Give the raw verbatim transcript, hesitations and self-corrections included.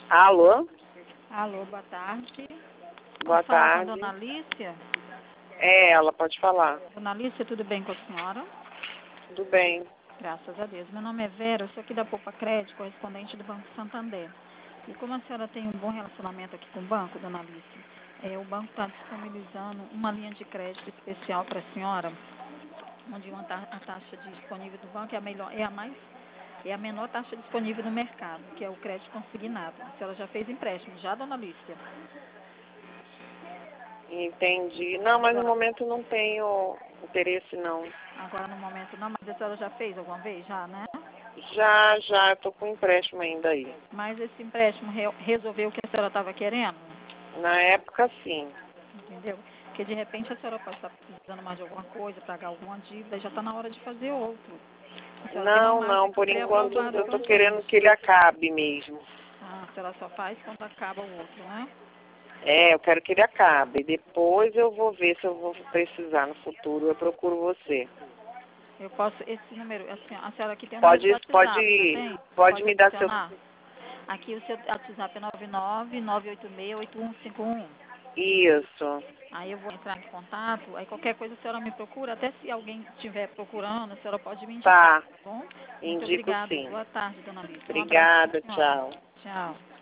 Alô? Alô, boa tarde. Boa Posso falar com a tarde. dona Alicia? É, ela pode falar. Dona Alicia, tudo bem com a senhora? Tudo bem. Graças a Deus. Meu nome é Vera, eu sou aqui da Poupa Crédito, correspondente do Banco Santander. E como a senhora tem um bom relacionamento aqui com o banco, dona Alicia, é, o banco está disponibilizando uma linha de crédito especial para a senhora, onde uma ta- a taxa disponível do banco é a melhor, é a mais, é a menor taxa disponível no mercado, que é o crédito consignado. A senhora já fez empréstimo, já, dona Alicia? Entendi. Não, mas no momento não tenho interesse, não. Agora no momento não, mas a senhora já fez alguma vez? Já, né? Já, já, estou com empréstimo ainda aí. Mas esse empréstimo re- resolveu o que a senhora estava querendo? Na época, sim. Entendeu? Porque de repente a senhora pode estar precisando mais de alguma coisa, pagar alguma dívida, e já está na hora de fazer outro. A senhora tem no Não, máximo não, que por ser enquanto aprovado eu estou pelo querendo banco. que ele acabe mesmo. Ah, a senhora só faz quando acaba o outro, né? É, eu quero que ele acabe. Depois eu vou ver se eu vou precisar no futuro. Eu procuro você. Eu posso, esse número, assim, a senhora aqui tem o número do Pode, WhatsApp, não pode, tem? pode Pode me dar seu... adicionar? Aqui o seu WhatsApp é nove nove nove oito seis oito um cinco um. Isso. Aí eu vou entrar em contato, aí qualquer coisa a senhora me procura, até se alguém estiver procurando, a senhora pode me indicar, Tá. tá bom? Muito Indico obrigada. sim. Boa tarde, dona Alice. Um abraço para Obrigada, a senhora. tchau. Tchau.